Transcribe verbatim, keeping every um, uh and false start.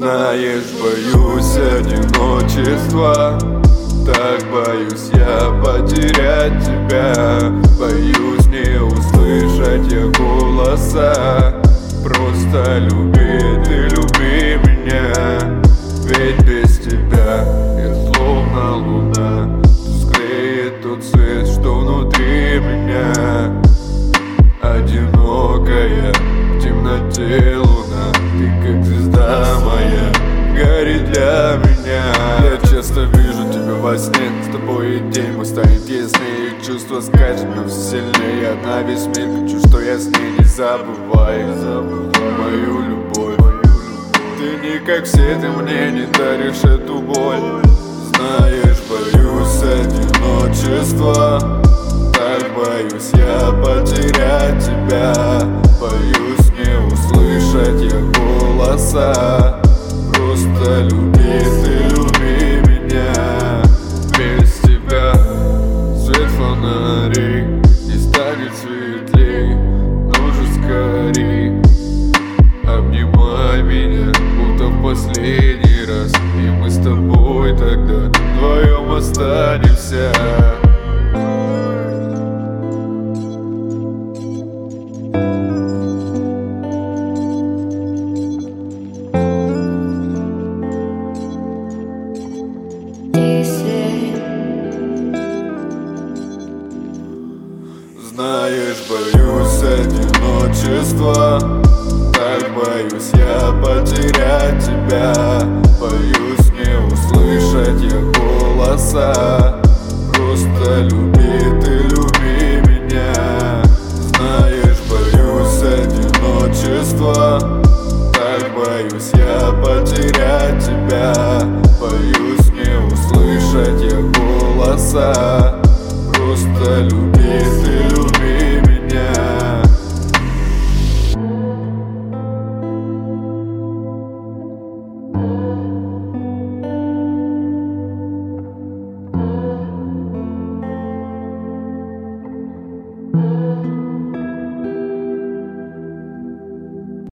Знаешь, боюсь одиночества, так боюсь я потерять тебя. Боюсь не услышать я голоса. Просто люби, ты люби меня, ведь без тебя я словно луна. Тусклеет тот свет, что внутри меня. Одинокая в темноте луна, ты как звезда моя, горит для меня. Я часто вижу тебя во сне, с тобой и день мой станет яснее. И чувство скачет, но все сильнее. На весь мир хочу, что я с ней, не забывай, не забывай мою любовь. Ты не как все, ты мне не даришь эту боль. Знаешь, боюсь одиночества, так боюсь я потерять тебя. Боюсь не услышать я голоса. Просто люби, ты люби меня. Без тебя свет фонарей не станет светлей. Ну же скорей, обнимай меня, будто в последний раз. И мы с тобой тогда вдвоем останемся. Знаешь, боюсь одиночества, так боюсь я потерять тебя. Боюсь не услышать я голоса. Просто люби, ты люби меня. Знаешь, боюсь одиночества, так боюсь я потерять тебя. Боюсь не услышать я голоса. Просто люби.